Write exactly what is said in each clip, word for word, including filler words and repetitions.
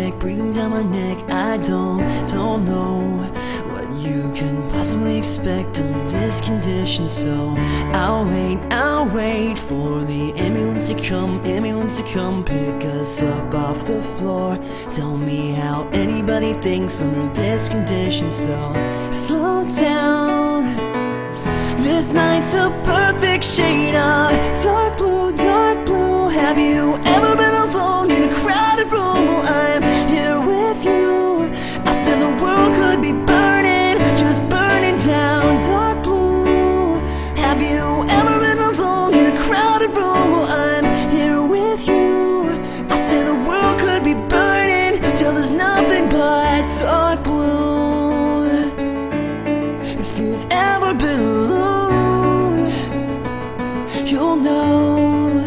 neck, breathing down my neck. I don't, don't know what you can possibly expect of this condition. So I'll wait, I'll wait for the ambulance to come, ambulance to come pick us up off the floor. Tell me how anybody thinks under this condition. So slow down. This night's a perfect shade of dark blue, dark blue. Have you ever been alone in a crowded room? Well, I'm here with you. I said the world could be burning, just burning down. Dark blue. Have you ever been alone in a crowded room? Well, I'm here with you. I said the world could be burning till there's nothing but dark blue. If you've ever been alone, you'll know.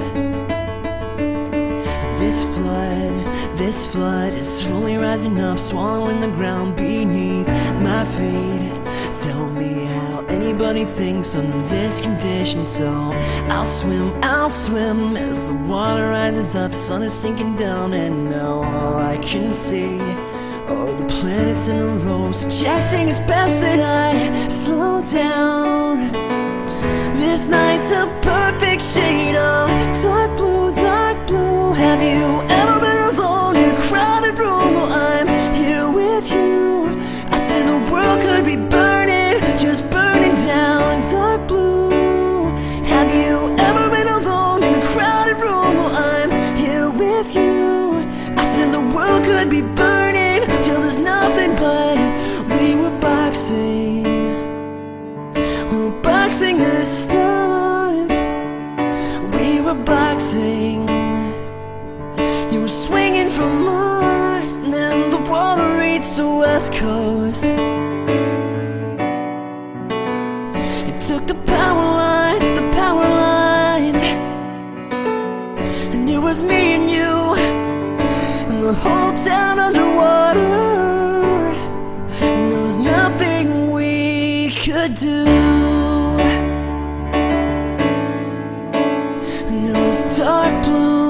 This flood, this flood is slowly rising up, swallowing the ground beneath my feet. Tell me how anybody thinks under this condition. So I'll swim, I'll swim as the water rises up. Sun is sinking down and now all I can see are the planets in a row, suggesting it's best that I slow down. This night's a perfect shade of dark blue, dark blue. Have you ever been alone in a crowded room? Well, I'm here with you. I said the world could be burning, just burning down. Dark blue. Have you ever been alone in a crowded room? Well, I'm here with you. I said the world could be burning till there's nothing but we were boxing. We were boxing the stars. We were boxing. You were swinging from Mars, and then the water reached the west coast. It took the power lines, the power lines, and it was me and you, and the whole town underwater, and there was nothing we could do. And it was dark blue.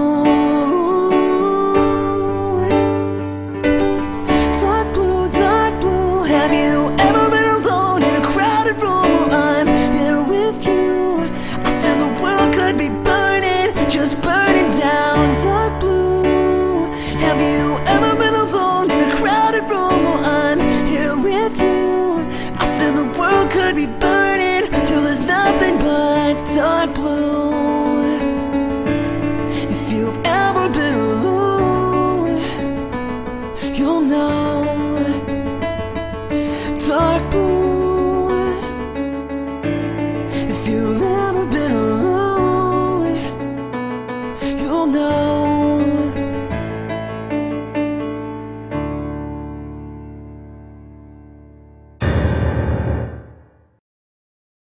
Dark blue, dark blue. Have you ever been alone in a crowded room? Well, I'm here with you. I said the world could be burning, just burning down. Dark blue. Have you ever been alone in a crowded room? Well, I'm here with you. I said the world could be burning till there's nothing but dark blue. If you've ever been